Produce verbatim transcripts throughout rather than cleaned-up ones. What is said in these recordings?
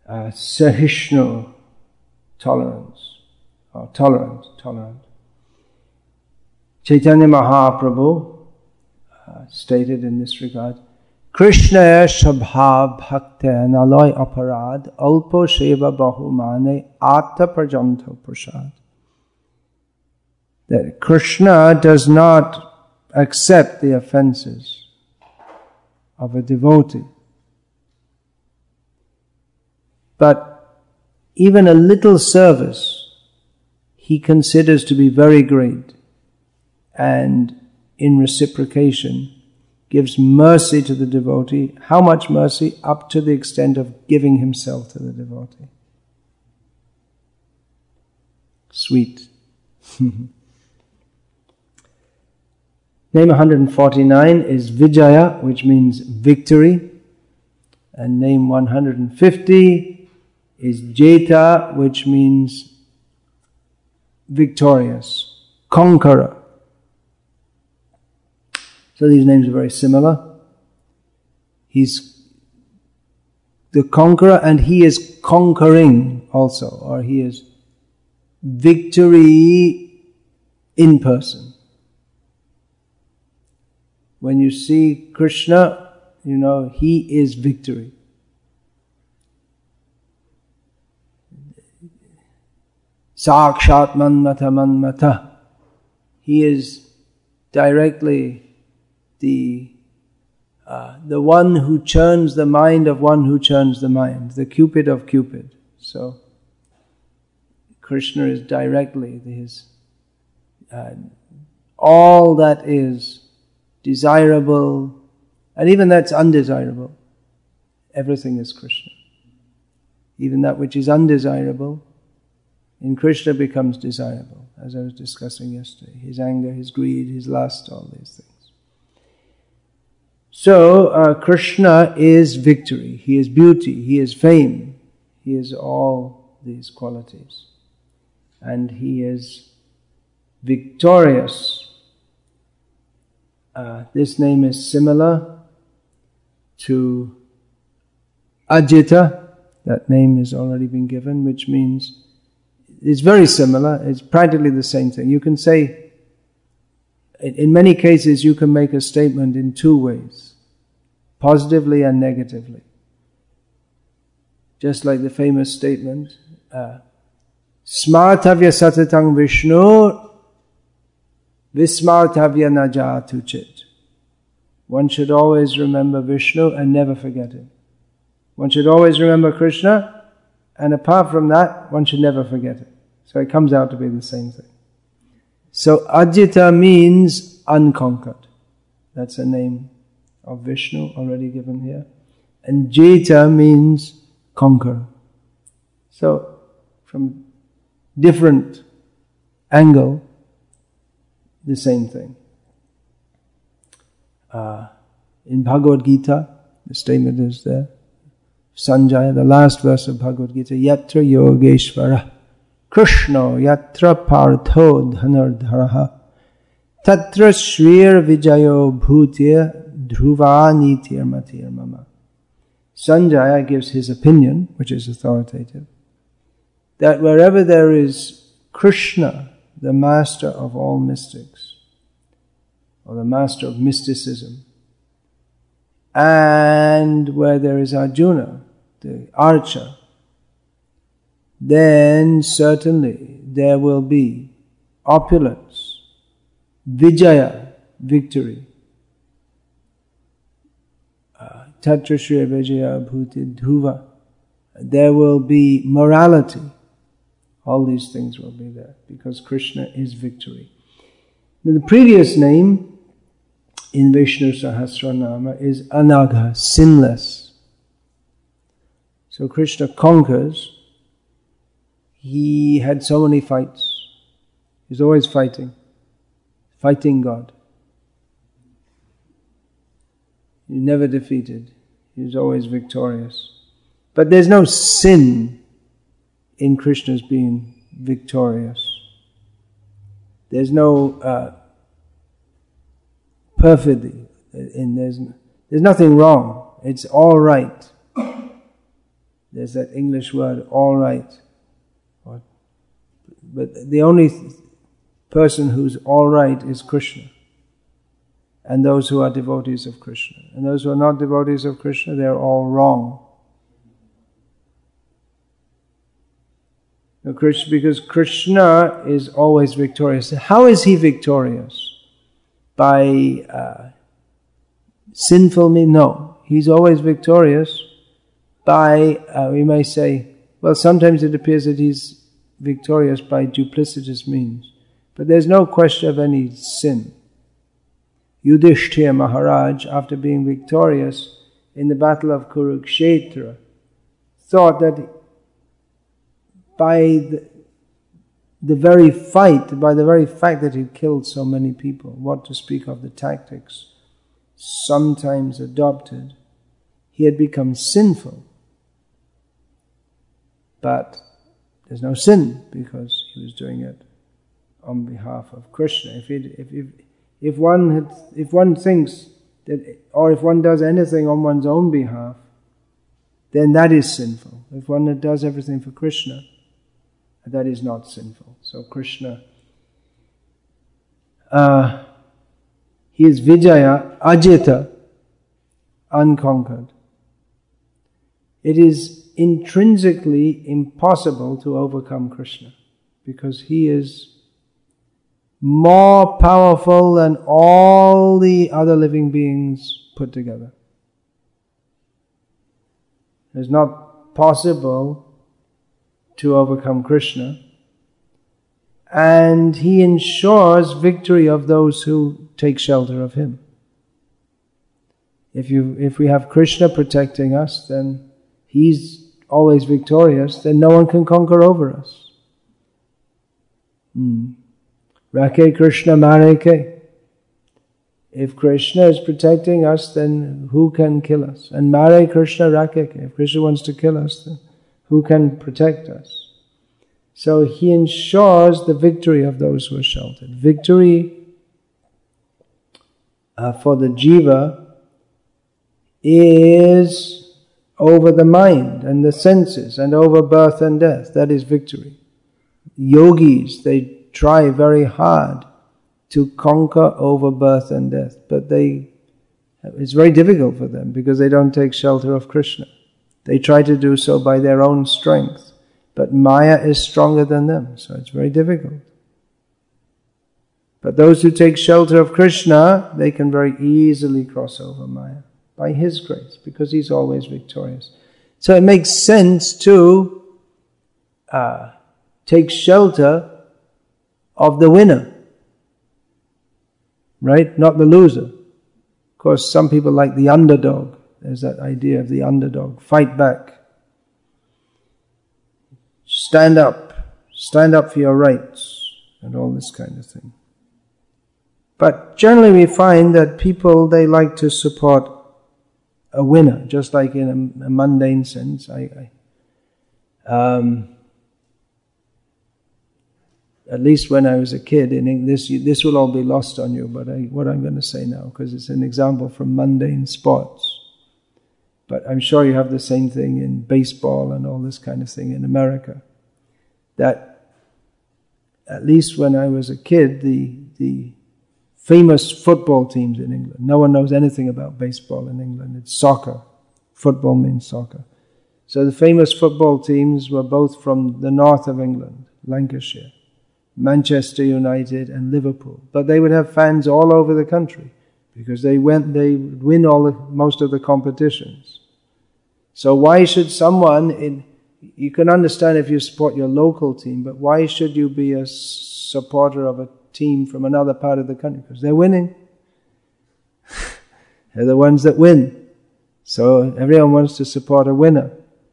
uh, Sahisnu, tolerance, or tolerant, tolerant. Chaitanya Mahaprabhu uh, stated in this regard, Krishna Shabha Bhakta Naloy Aparad Alpo Sheva Bahumane Atta Prajanto Prasad. That Krishna does not accept the offenses of a devotee. But even a little service he considers to be very great, and in reciprocation gives mercy to the devotee. How much mercy? Up to the extent of giving himself to the devotee. Sweet. Name one hundred forty-nine is Vijaya, which means victory. And name one hundred fifty is Jeta, which means victorious, conqueror. So these names are very similar. He's the conqueror and he is conquering also, or he is victory in person. When you see Krishna, you know he is victory. Sakshat Manmata Manmata. He is directly the uh, the one who churns the mind of one who churns the mind, the Cupid of Cupid. So Krishna is directly his uh, all that is desirable, and even that's undesirable. Everything is Krishna. Even that which is undesirable in Krishna becomes desirable, as I was discussing yesterday. His anger, his greed, his lust, all these things. So, uh, Krishna is victory, he is beauty, he is fame, he is all these qualities. And he is victorious. Uh, this name is similar to Ajita. That name has already been given, which means it's very similar, it's practically the same thing. You can say, in many cases you can make a statement in two ways, positively and negatively. Just like the famous statement, uh, Smartavya satatang Vishnu, Vismartavya najatu chit. One should always remember Vishnu and never forget him. One should always remember Krishna, and apart from that, one should never forget it. So it comes out to be the same thing. So Ajita means unconquered. That's a name of Vishnu already given here. And Jeta means conquer. So from different angle, the same thing. Uh, in Bhagavad Gita, the statement is there. Sanjaya, the last verse of Bhagavad Gita, Yatra Yogeshvara Krishna Yatra Partho Dhanardharaha Tatra Shrir Vijayo Bhutir Dhruva Nitir Matir Mama. Sanjaya gives his opinion, which is authoritative, that wherever there is Krishna, the master of all mystics, or the master of mysticism, and where there is Arjuna, the archer, then certainly there will be opulence, Vijaya, victory. Tatra Shri Vijaya Bhuti Dhuva. There will be morality. All these things will be there because Krishna is victory. Now, the previous name in Vishnu Sahasranama is Anagha, sinless. So Krishna conquers. He had so many fights. He's always fighting. Fighting God. He's never defeated. He's always victorious. But there's no sin in Krishna's being victorious. There's no uh, perfidy. In, there's, there's nothing wrong. It's all right. There's that English word, all right. But the only person who's all right is Krishna. And those who are devotees of Krishna. And those who are not devotees of Krishna, they're all wrong. Because Krishna is always victorious. How is he victorious? By uh, sinful means? No. He's always victorious by, uh, we may say, well, sometimes it appears that he's victorious by duplicitous means. But there's no question of any sin. Yudhishthira Maharaj, after being victorious in the battle of Kurukshetra, thought that by the, the very fight, by the very fact that he killed so many people, what to speak of the tactics sometimes adopted, he had become sinful. But there's no sin because he was doing it on behalf of Krishna. If it, if, if if one had, if one thinks that, or if one does anything on one's own behalf, then that is sinful. If one does everything for Krishna, that is not sinful. So Krishna, uh, he is Vijaya, Ajita, unconquered. It is intrinsically impossible to overcome Krishna because he is more powerful than all the other living beings put together. It's not possible to overcome Krishna, and he ensures victory of those who take shelter of him. If you, if we have Krishna protecting us, then he's always victorious, then no one can conquer over us. Hmm. Rakhe Krishna Mareke. If Krishna is protecting us, then who can kill us? And Mare Krishna Rakeke. If Krishna wants to kill us, then who can protect us? So he ensures the victory of those who are sheltered. Victory uh, for the jiva is over the mind and the senses and over birth and death. That is victory. Yogis, they try very hard to conquer over birth and death, but they it's very difficult for them because they don't take shelter of Krishna. They try to do so by their own strength, but Maya is stronger than them, so it's very difficult. But those who take shelter of Krishna, they can very easily cross over Maya by his grace, because he's always victorious. So it makes sense to uh, take shelter of the winner, right? Not the loser. Of course, some people like the underdog. There's that idea of the underdog. Fight back. Stand up. Stand up for your rights. And all this kind of thing. But generally we find that people, they like to support a winner, just like in a, a mundane sense. I, I um, At least when I was a kid, in English, this will all be lost on you, but I, what I'm going to say now, because it's an example from mundane sports. But I'm sure you have the same thing in baseball and all this kind of thing in America. That, at least when I was a kid, the, the famous football teams in England, no one knows anything about baseball in England, it's soccer. Football means soccer. So the famous football teams were both from the north of England, Lancashire, Manchester United and Liverpool. But they would have fans all over the country because they went, they would win all the, most of the competitions. So why should someone in, you can understand if you support your local team, but why should you be a supporter of a team from another part of the country? Because they're winning. They're the ones that win. So everyone wants to support a winner.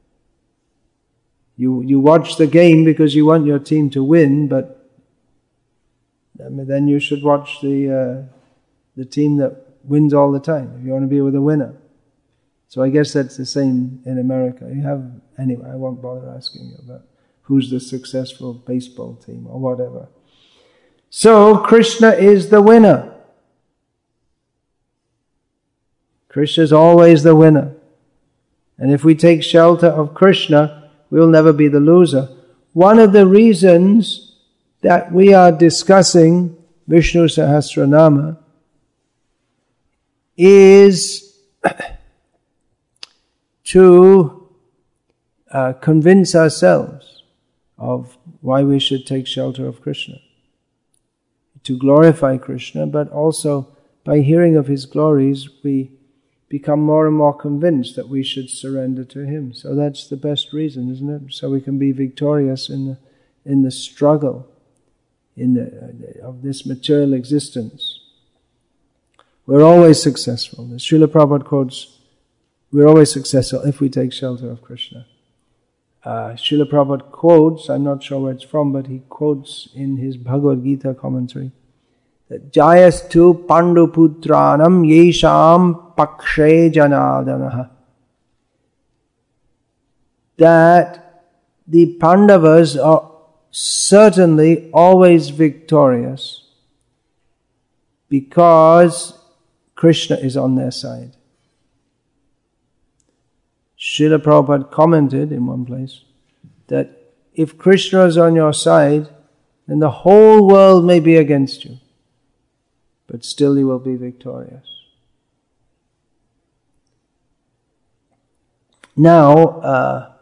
You, you watch the game because you want your team to win, but then you should watch the uh, the team that wins all the time if you want to be with a winner. So I guess that's the same in America. You have, anyway, I won't bother asking you about who's the successful baseball team or whatever. So Krishna is the winner. Krishna is always the winner. And if we take shelter of Krishna, we'll never be the loser. One of the reasons that we are discussing Vishnu Sahasranama is to uh, convince ourselves of why we should take shelter of Krishna. To glorify Krishna, but also by hearing of His glories, we become more and more convinced that we should surrender to Him. So that's the best reason, isn't it? So we can be victorious in the, in the struggle in the, of this material existence. We're always successful. The Srila Prabhupada quotes, we're always successful if we take shelter of Krishna. Uh, Srila Prabhupada quotes, I'm not sure where it's from, but he quotes in his Bhagavad Gita commentary, that Jayastu Panduputranam Yesham Pakshe Janadanaha. That the Pandavas are certainly always victorious because Krishna is on their side. Srila Prabhupada commented in one place that if Krishna is on your side, then the whole world may be against you, but still you will be victorious. Now, uh,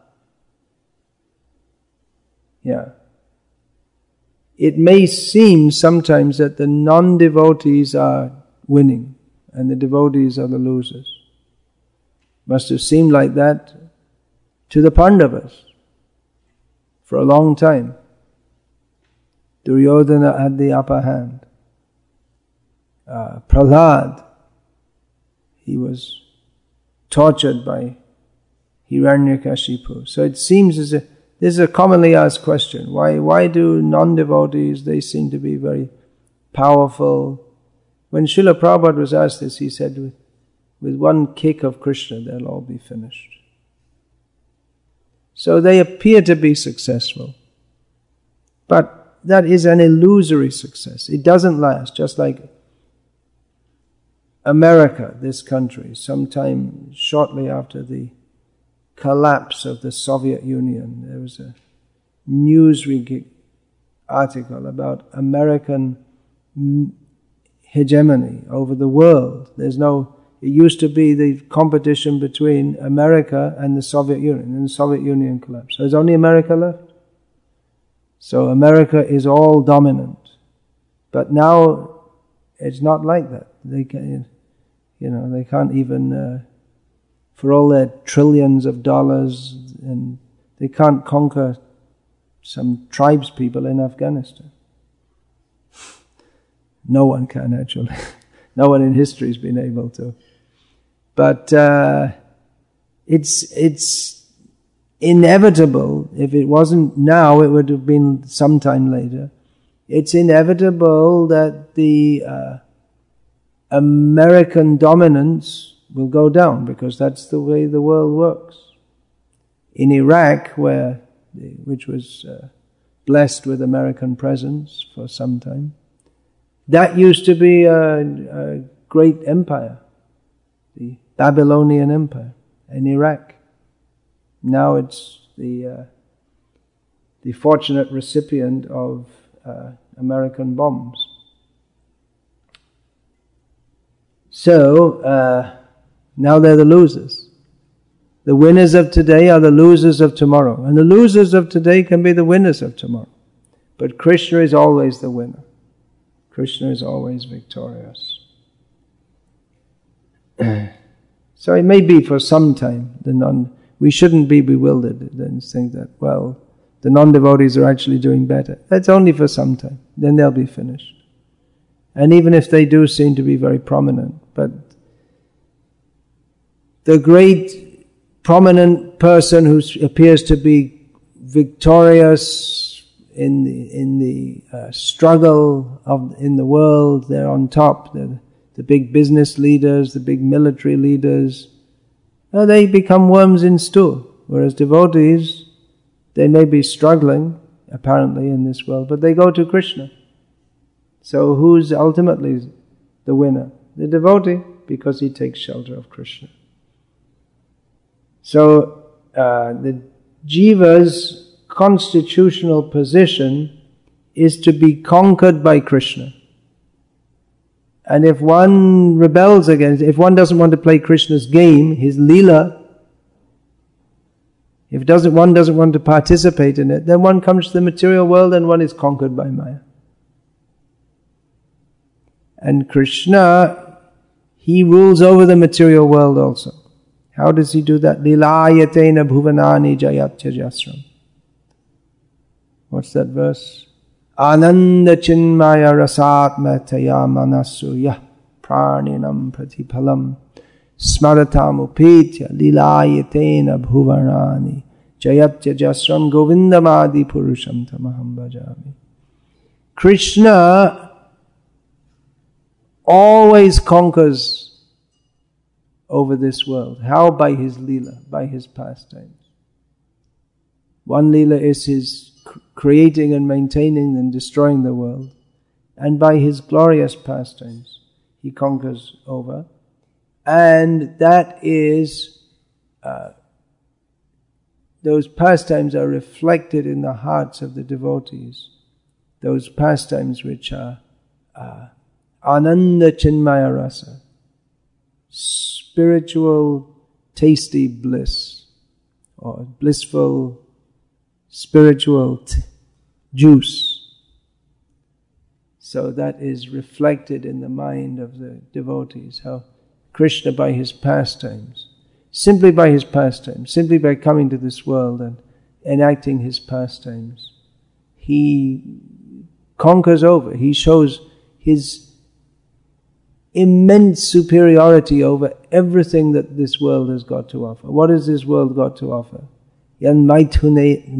yeah, it may seem sometimes that the non-devotees are winning and the devotees are the losers. Must have seemed like that to the Pandavas for a long time. Duryodhana had the upper hand. Uh, Prahlad, he was tortured by Hiranyakashipu. So it seems as if this is a commonly asked question. Why, why do non-devotees, they seem to be very powerful? When Srila Prabhupada was asked this, he said, with, with one kick of Krishna, they'll all be finished. So they appear to be successful. But that is an illusory success. It doesn't last, just like America, this country, sometime shortly after the collapse of the Soviet Union, there was a Newsweek article about American hegemony over the world. There's no, it used to be the competition between America and the Soviet Union, and the Soviet Union collapsed. So there's only America left. So America is all dominant. But now it's not like that. They can, you know, they can't even, uh, for all their trillions of dollars, and they can't conquer some tribes people in Afghanistan. No one can, actually. No one in history has been able to. But uh, it's it's inevitable. If it wasn't now, it would have been sometime later. It's inevitable that the uh, American dominance will go down, because that's the way the world works. In Iraq, where which was uh, blessed with American presence for some time, that used to be a, a great empire, the Babylonian Empire in Iraq. Now it's the uh, the fortunate recipient of uh, American bombs. So uh, now they're the losers. The winners of today are the losers of tomorrow, and the losers of today can be the winners of tomorrow. But Krishna is always the winner. Krishna is always victorious. So it may be for some time. The non, we shouldn't be bewildered and think that, well, the non-devotees are actually doing better. That's only for some time. Then they'll be finished. And even if they do seem to be very prominent, but the great prominent person who appears to be victorious in the, in the uh, struggle of in the world, they're on top. They're the big business leaders, the big military leaders. Uh, they become worms in stew. Whereas devotees, they may be struggling apparently in this world, but they go to Krishna. So who's ultimately the winner? The devotee, because he takes shelter of Krishna. So uh, the jiva's constitutional position is to be conquered by Krishna. And if one rebels against, if one doesn't want to play Krishna's game, his leela, if doesn't one doesn't want to participate in it, then one comes to the material world and one is conquered by Maya. And Krishna, he rules over the material world also. How does he do that? Lilayatena bhuvanani jayatyajasram. What's that verse? Ananda chinmaya rasatmataya manasuya praninam pratiphalam smaratam upetya lilayatena bhuvanani jayatyajasram govindamadi purusham tamaham bhajami. Krishna always conquers over this world. How? By his leela, by his pastimes. One leela is his creating and maintaining and destroying the world. And by his glorious pastimes, he conquers over. And that is, uh, those pastimes are reflected in the hearts of the devotees. Those pastimes which are uh, Ananda Chinmaya Rasa, spiritual tasty bliss, or blissful spiritual t- juice. So that is reflected in the mind of the devotees, how Krishna by his pastimes, simply by his pastimes, simply by coming to this world and enacting his pastimes, he conquers over, he shows his immense superiority over everything that this world has got to offer. What has this world got to offer? Yan maithunadi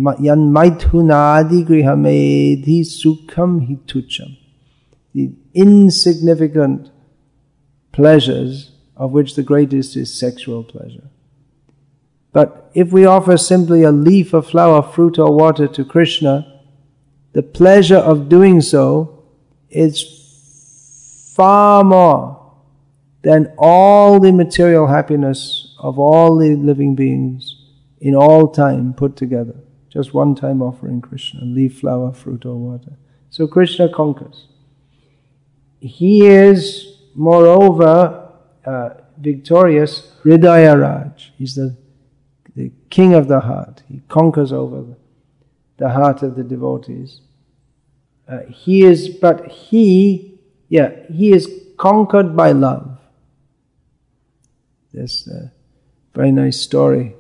grihamedhi sukham hitucham. The insignificant pleasures, of which the greatest is sexual pleasure. But if we offer simply a leaf, a flower, fruit or water to Krishna, the pleasure of doing so is far more than all the material happiness of all the living beings in all time put together. Just one time offering Krishna, leaf, flower, fruit or water. So Krishna conquers. He is, moreover, uh, victorious Hridaya Raj. He's the, the king of the heart. He conquers over the, the heart of the devotees. Uh, he is, but he, yeah, he is conquered by love. There's a very nice story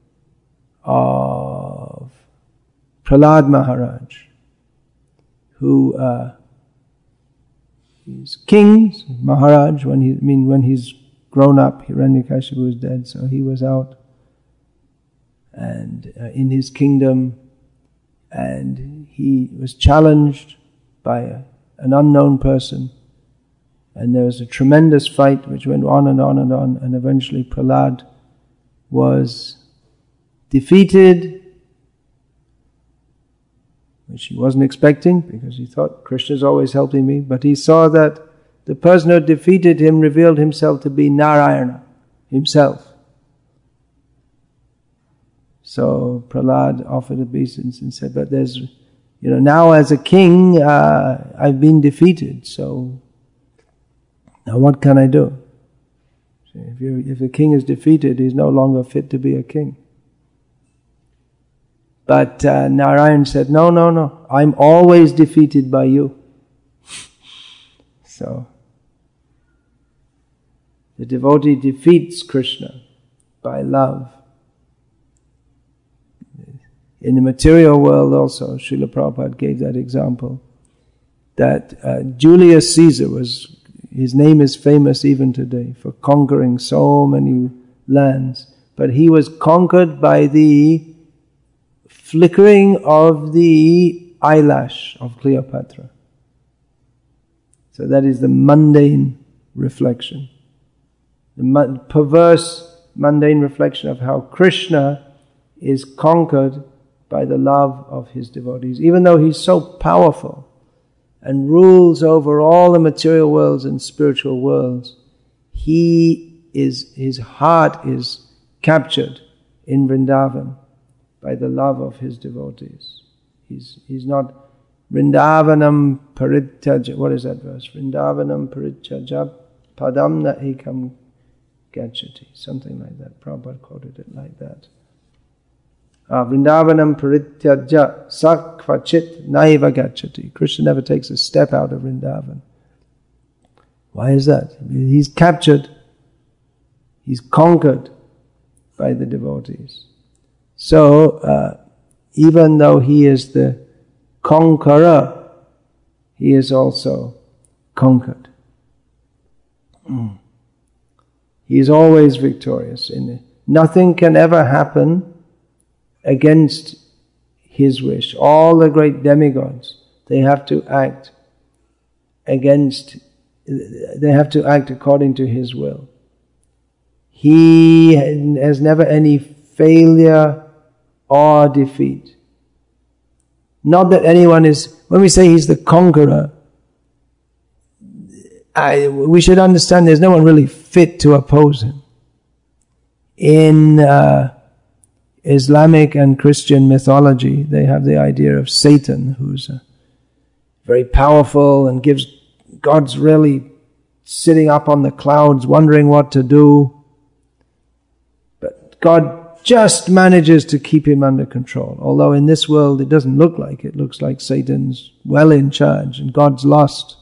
of Prahlad Maharaj, who uh, is king, Maharaj, when he, I mean, when he's grown up, Hiranyakashipu is dead, so he was out and uh, in his kingdom, and he was challenged by a, an unknown person, and there was a tremendous fight which went on and on and on, and eventually Prahlad was defeated, which he wasn't expecting, because he thought, Krishna's always helping me, but he saw that the person who defeated him revealed himself to be Narayana himself. So Prahlad offered obeisance and said, but there's, you know, now as a king, uh, I've been defeated, so now what can I do? So if, you, if a king is defeated, he's no longer fit to be a king. But uh, Narayan said, no, no, no, I'm always defeated by you. So, the devotee defeats Krishna by love. In the material world also, Srila Prabhupada gave that example, that uh, Julius Caesar was, his name is famous even today for conquering so many lands, but he was conquered by the flickering of the eyelash of Cleopatra. So that is the mundane reflection, the perverse mundane reflection of how Krishna is conquered by the love of his devotees. Even though he's so powerful and rules over all the material worlds and spiritual worlds, he is, his heart is captured in Vrindavan by the love of his devotees. He's, he's not Vrindavanam parityaja. What is that verse? Vrindavanam parityaja padam na ekam gacchati. Something like that. Prabhupada quoted it like that. Uh, Vrindavanam parityaja sakvachit naiva gacchati. Krishna never takes a step out of Vrindavan. Why is that? He's captured, he's conquered by the devotees. So, uh, even though he is the conqueror, he is also conquered. Mm. He is always victorious. In nothing can ever happen against his wish. All the great demigods, they have to act against, they have to act according to his will. He has never any failure or defeat. Not that anyone is, when we say he's the conqueror, I, we should understand there's no one really fit to oppose him. In uh, Islamic and Christian mythology, they have the idea of Satan, who's uh, very powerful and gives, God's really sitting up on the clouds wondering what to do. But God just manages to keep him under control. Although in this world it doesn't look like it. It looks like Satan's well in charge and God's lost.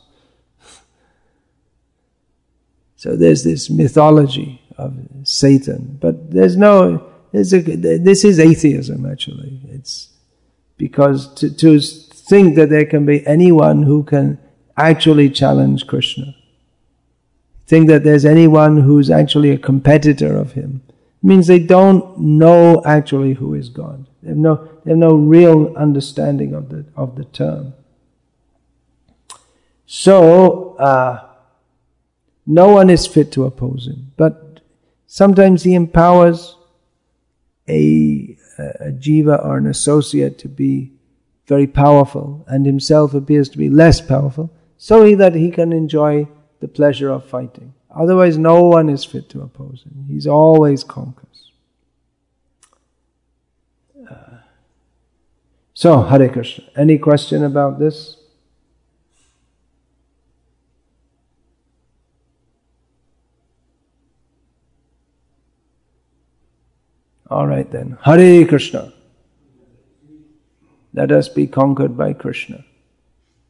So there's this mythology of Satan. But there's no, there's a, this is atheism actually. It's because to, to think that there can be anyone who can actually challenge Krishna, think that there's anyone who's actually a competitor of him, means they don't know actually who is God. They have no, they have no real understanding of the of the term. So, uh, no one is fit to oppose him. But sometimes he empowers a, a jiva or an associate to be very powerful, and himself appears to be less powerful, so he, that he can enjoy the pleasure of fighting. Otherwise, no one is fit to oppose him. He's always conquers. Uh, so, Hare Krishna. Any question about this? All right then. Hare Krishna. Let us be conquered by Krishna.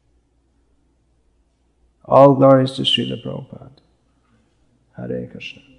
All glories to Srila Prabhupada. Hare Krishna.